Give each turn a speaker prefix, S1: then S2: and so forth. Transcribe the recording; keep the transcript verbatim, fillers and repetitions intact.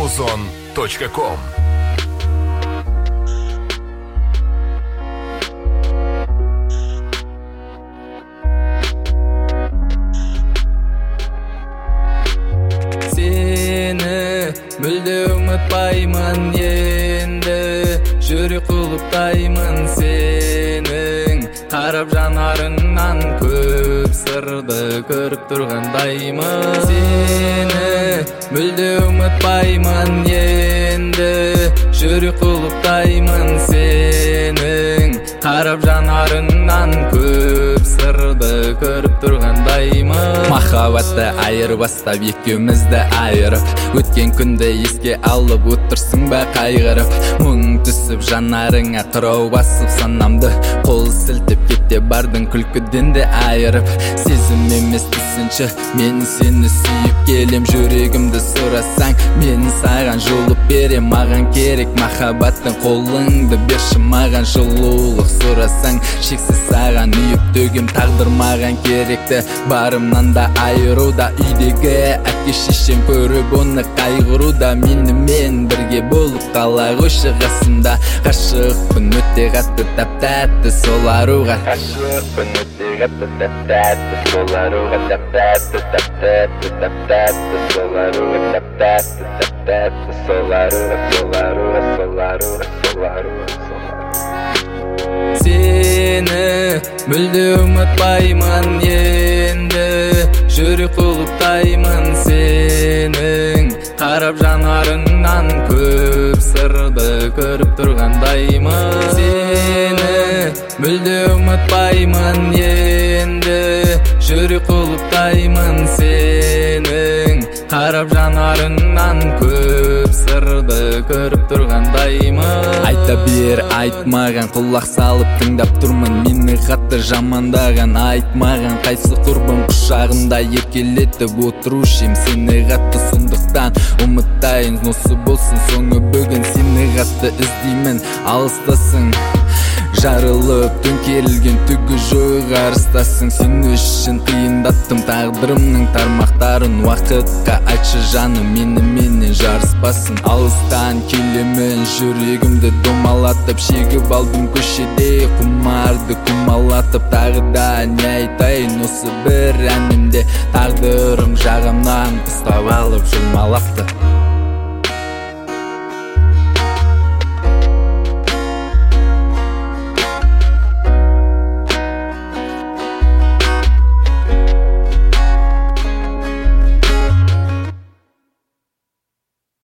S1: музон точка ком.
S2: Seni мүлде ұмытпаймын енді, жүрек құлыптаймын сенің, қарап жанарыңнан көп сырды көріп тұрғандаймын. Сені мүлде ұмытпаймын енді, жүрек құлыптаймын сенің, қарап жанарыңнан көп сырды көріп тұрғандаймын. Махаббатты айырбастап екеумізді айырып, өткен күнді еске алып отырсың ба қайғырып, мұң түсіп жанарыңа қырау басып санамды қол сілтеп кете бардың күлкіден де айырып. Сезім емес түсінші, мен сені сүйіп келем, жүрегімді сұрасаң мен саған жұлып берем. Маған керек махаббаттың, қолыңды берші маған, жылулық сұрасаң шексіз саған үйіп төгем. Тағдыр маған керекті, барымнан да айыруда, үйдегі әке шешем көріп оны қайғыруда. Менімен бірге болып қала қойшы қасымда, ғашықпын өте қатты тәп-тәтті сол аруға. Ғашықпын өте қатты тәп-тәтті сол аруға, тәп-тәтті тәп-тәтті тәп-тәтті сол аруға, тәп-тәтті тәп-тәтті сол аруға, сол аруға, сол аруға, сол аруға, сол аруға. Сені мүлде ұмытпаймын енді, жүрек құлыптаймын сенің, қарап жанарыңнан көп сырды көріп тұрғандаймын. Сені мүлде ұмытпаймын енді, жүрек құлыптаймын сенің, қарап жанарыңнан көп сырды көріп тұрғандаймын. Айта бер, айтмаған, құлақ салып тыңдап тұрмын, мені қатты жамандаған, айтмаған қайсы құрбым құшағымда еркелетіп отырушым сені қатты, сондықтан ұмытайын осы болсын соңы бүгін. Сені қатты іздеймін, алыстасың, жарылып төңкерілген түгі жоқ арыстасың. Сен үшін қиындаттым тағдырымның тармақтарын, уақытқа айтшы жаным мені менен жарыспасын. Алыстан келемін, жүрегімді домалатып, шегіп алдым көшеде құмарды құмалатып. Тағы да не айтайын осы бір әнімде, тағдырым жағымнан ұстап алып жұлмалапты.